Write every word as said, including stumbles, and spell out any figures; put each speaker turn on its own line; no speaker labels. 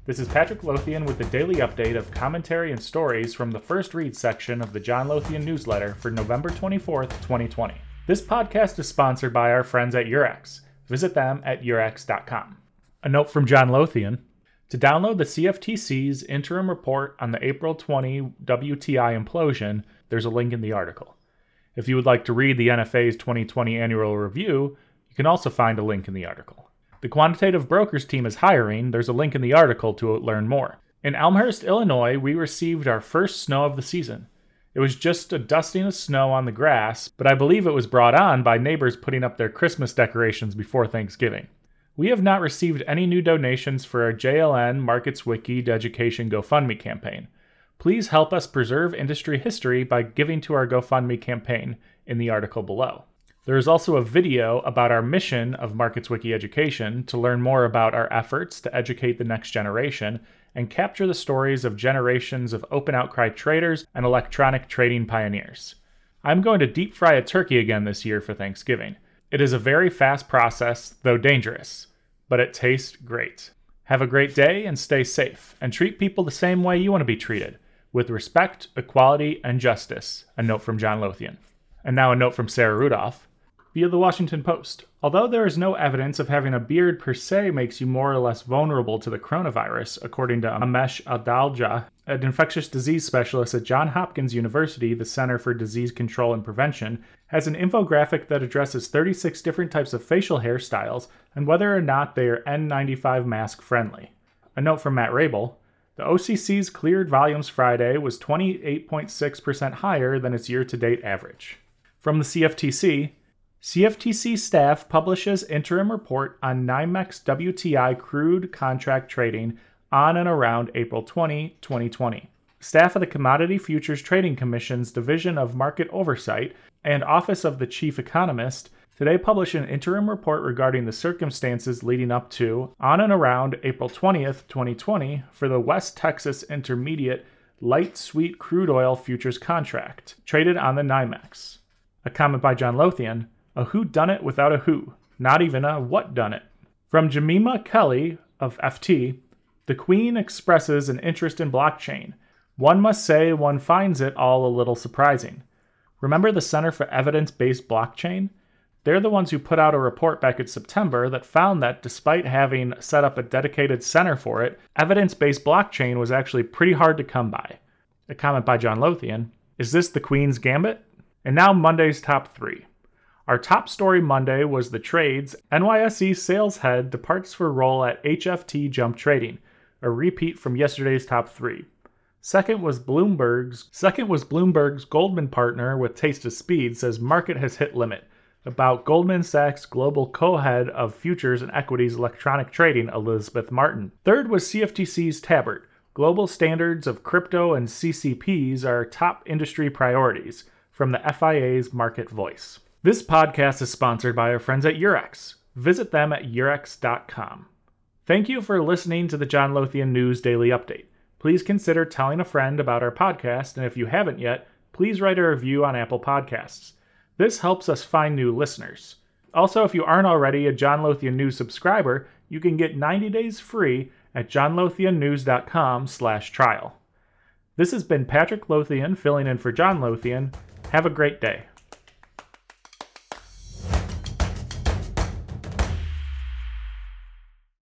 This is Patrick Lothian with the daily update of commentary and stories from the First Read section of the John Lothian newsletter for November twenty-fourth, twenty twenty. This podcast is sponsored by our friends at Eurex. Visit them at eurex dot com. A note from John Lothian. To download the C F T C's interim report on the April twentieth W T I implosion, there's a link in the article. If you would like to read the N F A's twenty twenty annual review, you can also find a link in the article. The Quantitative Brokers team is hiring. There's a link in the article to learn more. In Elmhurst, Illinois, we received our first snow of the season. It was just a dusting of snow on the grass, but I believe it was brought on by neighbors putting up their Christmas decorations before Thanksgiving. We have not received any new donations for our J L N Markets Wiki Education GoFundMe campaign. Please help us preserve industry history by giving to our GoFundMe campaign in the article below. There is also a video about our mission of Markets Wiki Education to learn more about our efforts to educate the next generation and capture the stories of generations of open outcry traders and electronic trading pioneers. I'm going to deep fry a turkey again this year for Thanksgiving. It is a very fast process, though dangerous, but it tastes great. Have a great day and stay safe, and treat people the same way you want to be treated, with respect, equality, and justice. A note from John Lothian. And now a note from Sarah Rudolph. Via the Washington Post. Although there is no evidence of having a beard per se makes you more or less vulnerable to the coronavirus, according to Amesh Adalja, an infectious disease specialist at Johns Hopkins University, the Center for Disease Control and Prevention, has an infographic that addresses thirty-six different types of facial hairstyles and whether or not they are N ninety-five mask friendly. A note from Matt Rabel. The O C C's cleared volumes Friday was twenty-eight point six percent higher than its year-to-date average. From the C F T C, C F T C staff publishes interim report on NYMEX W T I crude contract trading on and around April twentieth, twenty twenty. Staff of the Commodity Futures Trading Commission's Division of Market Oversight and Office of the Chief Economist today published an interim report regarding the circumstances leading up to, on and around April twentieth, twenty twenty, for the West Texas Intermediate Light Sweet Crude Oil Futures Contract, traded on the NYMEX. A comment by John Lothian. A who done it without a who, not even a what done it. From Jemima Kelly of F T, the Queen expresses an interest in blockchain. One must say one finds it all a little surprising. Remember the Center for Evidence-Based Blockchain? They're the ones who put out a report back in September that found that despite having set up a dedicated center for it, evidence-based blockchain was actually pretty hard to come by. A comment by John Lothian. Is this the Queen's gambit? And now Monday's top three. Our top story Monday was the trades. N Y S E sales head departs for role at H F T Jump Trading, a repeat from yesterday's top three. Second was Bloomberg's second was Bloomberg's Goldman partner with Taste of Speed says market has hit limit, about Goldman Sachs global co-head of futures and equities electronic trading Elizabeth Martin. Third was C F T C's Tabbert. Global standards of crypto and C C Ps are top industry priorities, from the F I A's Market Voice. This podcast is sponsored by our friends at Eurex. Visit them at eurex dot com. Thank you for listening to the John Lothian News Daily Update. Please consider telling a friend about our podcast, and if you haven't yet, please write a review on Apple Podcasts. This helps us find new listeners. Also, if you aren't already a John Lothian News subscriber, you can get ninety days free at john lothian news dot com slash trial. This has been Patrick Lothian filling in for John Lothian. Have a great day.